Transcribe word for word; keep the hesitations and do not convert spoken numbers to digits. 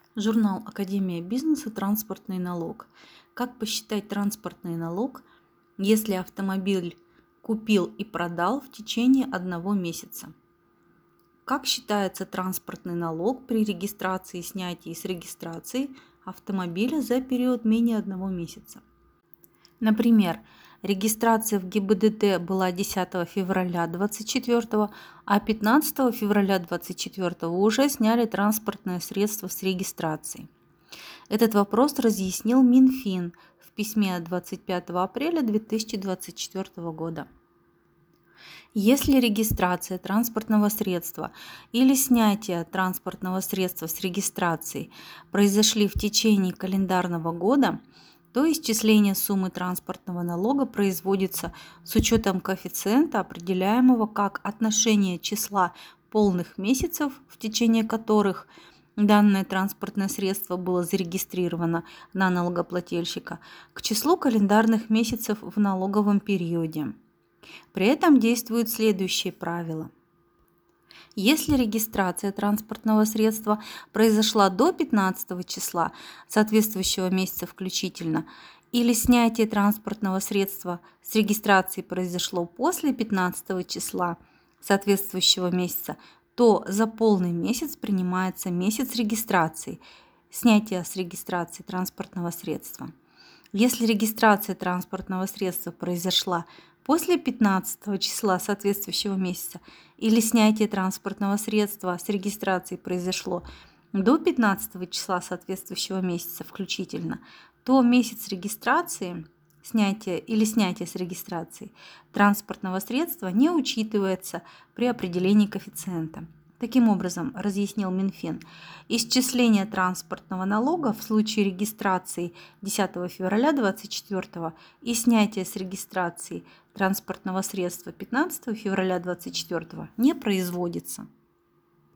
Журнал Академия бизнеса «Транспортный налог». Как посчитать транспортный налог, если автомобиль купил и продал в течение одного месяца? Как считается транспортный налог при регистрации, снятии с регистрации автомобиля за период менее одного месяца? Например, регистрация в ГИБДД была десятого февраля две тысячи двадцать четвёртого, а пятнадцатого февраля две тысячи двадцать четвёртого уже сняли транспортное средство с регистрации. Этот вопрос разъяснил Минфин в письме от двадцать пятого апреля две тысячи двадцать четвёртого года. Если регистрация транспортного средства или снятие транспортного средства с регистрации произошли в течение календарного года, то исчисление суммы транспортного налога производится с учетом коэффициента, определяемого как отношение числа полных месяцев, в течение которых данное транспортное средство было зарегистрировано на налогоплательщика, к числу календарных месяцев в налоговом периоде. При этом действуют следующие правила. Если регистрация транспортного средства произошла до пятнадцатого числа соответствующего месяца включительно, или снятие транспортного средства с регистрации произошло после пятнадцатого числа соответствующего месяца, то за полный месяц принимается месяц регистрации, снятия с регистрации транспортного средства. Если регистрация транспортного средства произошла после пятнадцатого числа соответствующего месяца или снятие транспортного средства с регистрации произошло до пятнадцатого числа соответствующего месяца включительно, то месяц регистрации снятие или снятие с регистрации транспортного средства не учитывается при определении коэффициента. Таким образом, разъяснил Минфин, исчисление транспортного налога в случае регистрации десятого февраля две тысячи двадцать четвёртого и снятия с регистрации транспортного средства пятнадцатого февраля две тысячи двадцать четвёртого не производится.